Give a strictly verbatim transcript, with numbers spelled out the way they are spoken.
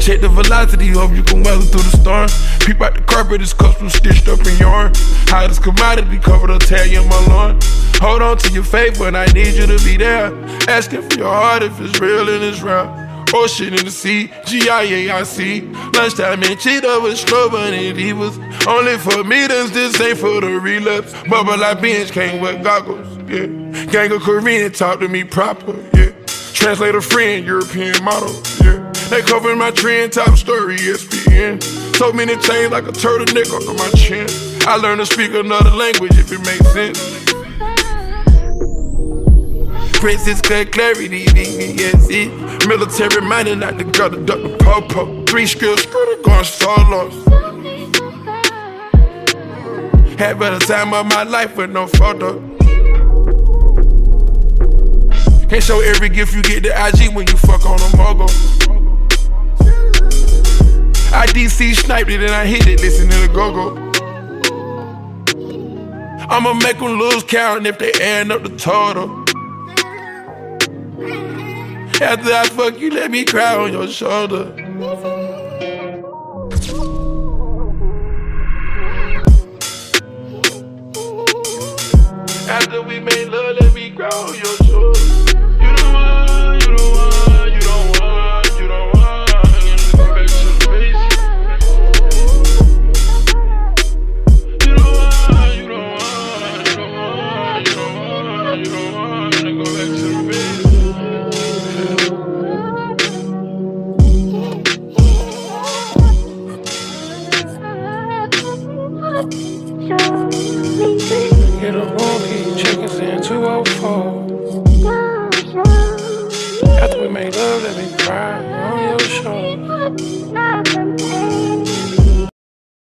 Check the velocity, hope you can weather through the storm. Peep out the carpet, it's custom stitched up in yarn. Hottest commodity, covered a tag in my lawn. Hold on to your faith, but I need you to be there. Asking for your heart if it's real and it's real. Ocean in the sea, G I A I C. Lunchtime in Cheetah with Strobel and Divas. Only for meetings, this ain't for the relapse. Bubble like bench, can't wear goggles, yeah. Gang of Korean, talk to me proper, yeah. Translator friend, European model, yeah. They covering my trend, top story, E S P N. So many chains like a turtleneck under my chin. I learned to speak another language if it makes sense. Princess cut clarity, V V S E. Military minded, not the girl to duck the po-po. Three skills, scooter going solo. Had better time of my life with no photo. Can't show every gift you get to I G when you fuck on a mogul. I D C sniped it and I hit it, listen to the go-go. I'ma make them lose count if they add up the total. After I fuck you, let me cry on your shoulder. After we made love, let me cry on your shoulder. You don't want, you don't want, you don't want, you don't want. Go back to the basics. You don't want, you don't want, you don't want, you don't want, you don't want. Go back to the basics. Get a room, keep checking, saying two oh four. After we made love, let me cry on your shoulder.